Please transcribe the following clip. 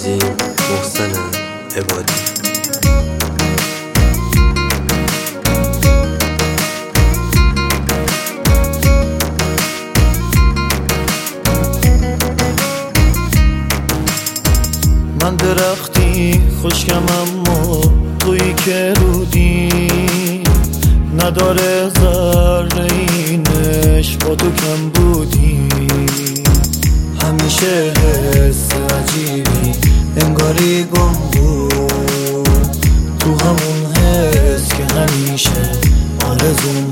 عزیزی محسن عبادی. من درختی خشکم اما تویی که رودی نداره ذره اینش با تو کم بودی. همیشه حس عجیبی انگاری گم بود تو همون حس که همیشه آرزوم